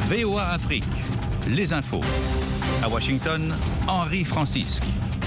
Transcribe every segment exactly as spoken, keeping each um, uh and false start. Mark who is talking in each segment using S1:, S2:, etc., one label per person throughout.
S1: V O A Afrique, les infos. À Washington, Henri Francisque.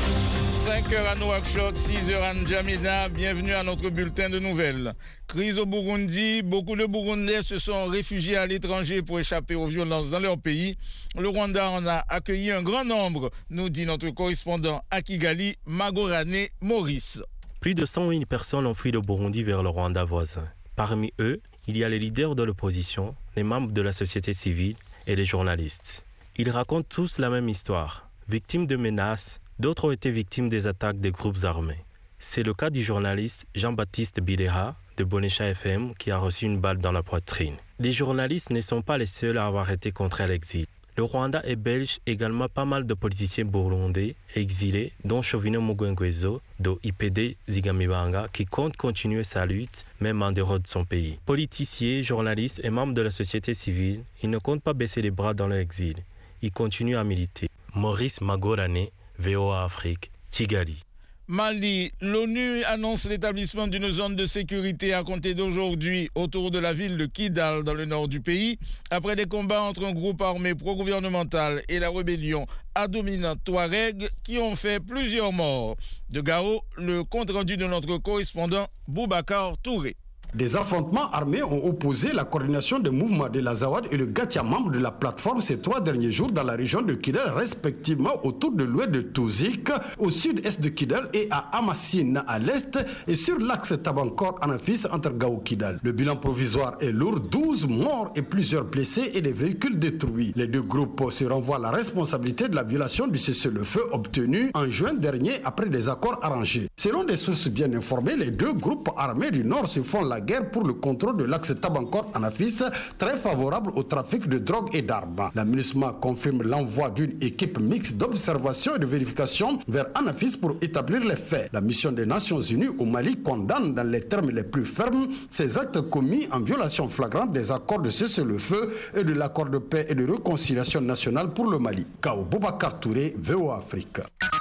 S2: cinq heures à Nouakchott, six heures à N'Djamena. Bienvenue à notre bulletin de nouvelles. Crise au Burundi. Beaucoup de Burundais se sont réfugiés à l'étranger pour échapper aux violences dans leur pays. Le Rwanda en a accueilli un grand nombre, nous dit notre correspondant à Kigali, Magorane Maurice.
S3: Plus de cent mille personnes ont fui le Burundi vers le Rwanda voisin. Parmi eux, il y a les leaders de l'opposition, les membres de la société civile et les journalistes. Ils racontent tous la même histoire. Victimes de menaces, d'autres ont été victimes des attaques des groupes armés. C'est le cas du journaliste Jean-Baptiste Bideha de Bonesha F M qui a reçu une balle dans la poitrine. Les journalistes ne sont pas les seuls à avoir été contraints à l'exil. Le Rwanda héberge également pas mal de politiciens burundais exilés, dont Chauvino Mugwengwezo de I P D Zigamibanga, qui compte continuer sa lutte, même en dehors de son pays. Politiciens, journalistes et membres de la société civile, ils ne comptent pas baisser les bras dans leur exil. Ils continuent à militer. Maurice Magorane, V O A Afrique, Kigali.
S2: Mali, l'ONU annonce l'établissement d'une zone de sécurité à compter d'aujourd'hui autour de la ville de Kidal dans le nord du pays, après des combats entre un groupe armé pro-gouvernemental et la rébellion à dominante Touareg qui ont fait plusieurs morts. De Gao, le compte-rendu de notre correspondant Boubacar Touré.
S4: Des affrontements armés ont opposé la coordination des mouvements de l'Azawad et le Gatia, membres de la plateforme, ces trois derniers jours dans la région de Kidal, respectivement autour de l'ouest de Touzik, au sud-est de Kidal et à Amassine à l'est, et sur l'axe Tabankor-Anafis entre Gao et Kidal. Le bilan provisoire est lourd, douze morts et plusieurs blessés et des véhicules détruits. Les deux groupes se renvoient la responsabilité de la violation du cessez-le-feu obtenu en juin dernier après des accords arrangés. Selon des sources bien informées, les deux groupes armés du Nord se font la guerre pour le contrôle de l'axe Tabankor-Anafis, très favorable au trafic de drogue et d'armes. La MINUSMA confirme l'envoi d'une équipe mixte d'observation et de vérification vers Anafis pour établir les faits. La mission des Nations Unies au Mali condamne dans les termes les plus fermes ces actes commis en violation flagrante des accords de cessez-le-feu et de l'accord de paix et de réconciliation nationale pour le Mali. Kao Boubacar Touré, V O A Afrique.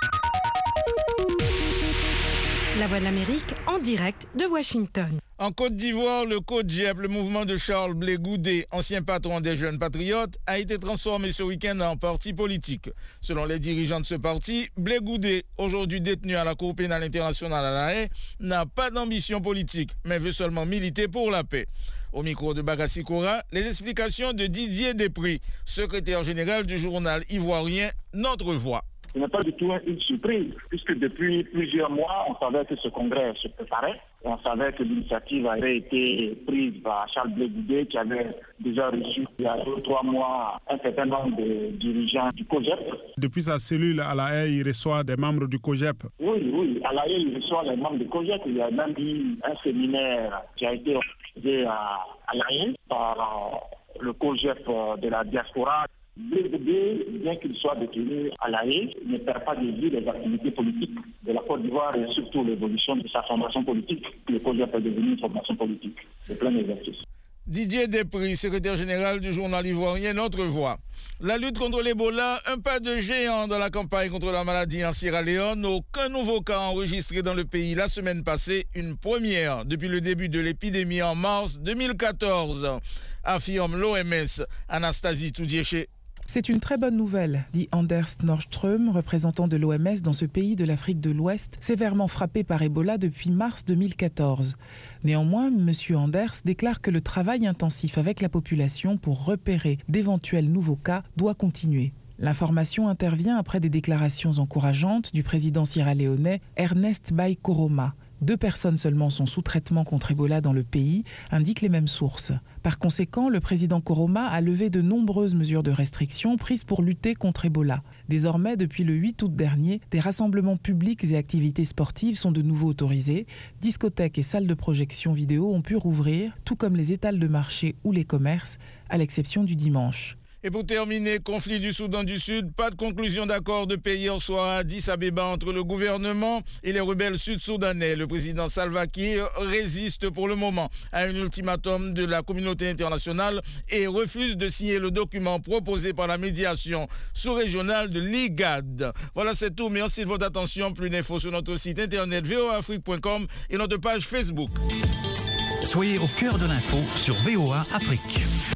S5: La Voix de l'Amérique en direct de Washington.
S2: En Côte d'Ivoire, le COJEP, le mouvement de Charles Blé Goudé, ancien patron des Jeunes Patriotes, a été transformé ce week-end en parti politique. Selon les dirigeants de ce parti, Blé Goudé, aujourd'hui détenu à la Cour pénale internationale à La Haye, n'a pas d'ambition politique, mais veut seulement militer pour la paix. Au micro de Bagassi Kora, les explications de Didier Desprez, secrétaire général du journal ivoirien Notre Voix.
S6: Ce n'est pas du tout une surprise, puisque depuis plusieurs mois, on savait que ce congrès se préparait. On savait que l'initiative avait été prise par Charles Blé Goudé, qui avait déjà reçu il y a deux ou trois mois un certain nombre de dirigeants du COJEP.
S7: Depuis sa cellule à La Haye, il reçoit des membres du COJEP.
S6: Oui, oui, à La Haye, il reçoit les membres du COJEP. Il y a même eu un séminaire qui a été organisé à, à La Haye par le COJEP de la diaspora. Blé Goudé, bien qu'il soit détenu à La Haye, ne perd pas de vue les activités politiques de la Côte d'Ivoire et surtout l'évolution de sa formation politique. Le COJEP est devenu une formation politique de plein exercice.
S2: Didier Desprez, secrétaire général du journal ivoirien Notre Voix. La lutte contre l'Ebola, un pas de géant dans la campagne contre la maladie en Sierra Leone. Aucun nouveau cas enregistré dans le pays la semaine passée, une première depuis le début de l'épidémie en mars deux mille quatorze, affirme l'O M S. Anastasie Toudiéché.
S8: C'est une très bonne nouvelle, dit Anders Nordström, représentant de l'O M S dans ce pays de l'Afrique de l'Ouest, sévèrement frappé par Ebola depuis mars deux mille quatorze. Néanmoins, M. Anders déclare que le travail intensif avec la population pour repérer d'éventuels nouveaux cas doit continuer. L'information intervient après des déclarations encourageantes du président sierra-léonais Ernest Bai Koroma. Deux personnes seulement sont sous traitement contre Ebola dans le pays, indiquent les mêmes sources. Par conséquent, le président Koroma a levé de nombreuses mesures de restriction prises pour lutter contre Ebola. Désormais, depuis le huit août dernier, des rassemblements publics et activités sportives sont de nouveau autorisés. Discothèques et salles de projection vidéo ont pu rouvrir, tout comme les étals de marché ou les commerces, à l'exception du dimanche.
S2: Et pour terminer, conflit du Soudan du Sud, pas de conclusion d'accord de paix hier soir à Addis Abeba entre le gouvernement et les rebelles sud-soudanais. Le président Salva Kiir résiste pour le moment à un ultimatum de la communauté internationale et refuse de signer le document proposé par la médiation sous-régionale de l'I G A D. Voilà, c'est tout. Merci de votre attention. Plus d'infos sur notre site internet v o a afrique point com et notre page Facebook.
S1: Soyez au cœur de l'info sur V O A Afrique.